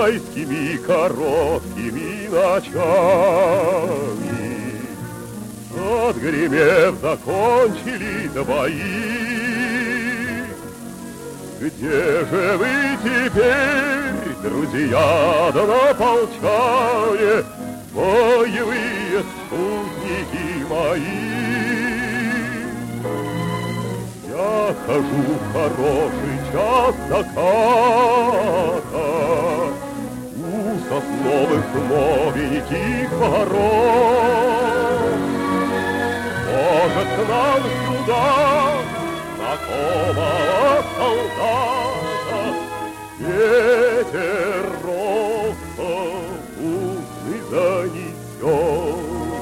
майскими короткими ночами. Отгремев, закончились бои. Где же вы теперь, друзья, да наполчане, боевые спутники мои? Я хожу в хороший час заката у сосновых новеньких ворот. Может, к нам сюда знакомого солдата ветер росовузный занесет.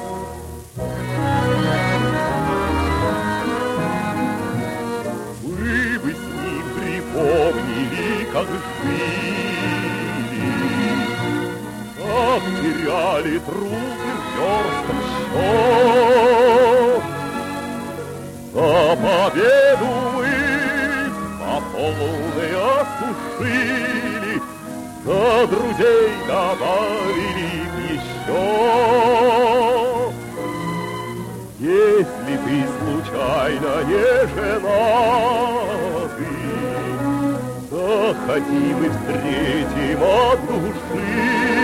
Вы бы с ним припомнили, как жили, как теряли трупы в верстах счет. За победу мы по полной осушили, за друзей добавили еще. Если ты случайно не женатый, заходи, мы встретим от души.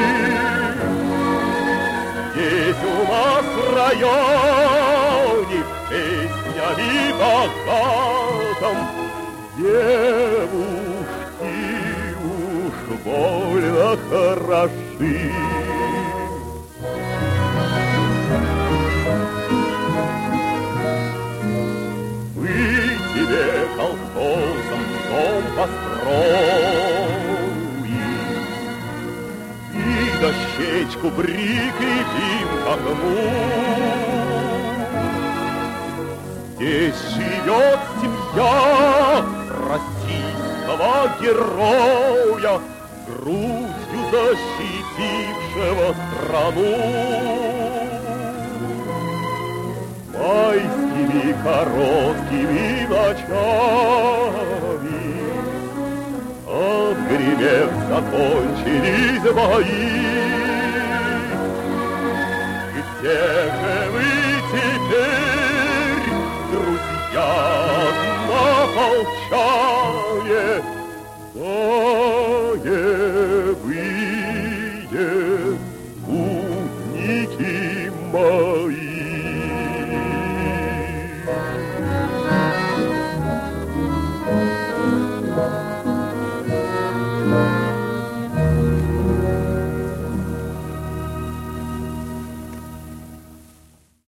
Здесь у нас в районе песнями богатым девушки уж больно хороши. Мы тебе колхозом дом построим и дощечку прикрепим к окну. Здесь живет семья российского героя, грудью защитившего страну. Майскими короткими ночами отгремев, закончились бои. Где же вы теперь, друзья, однополчане?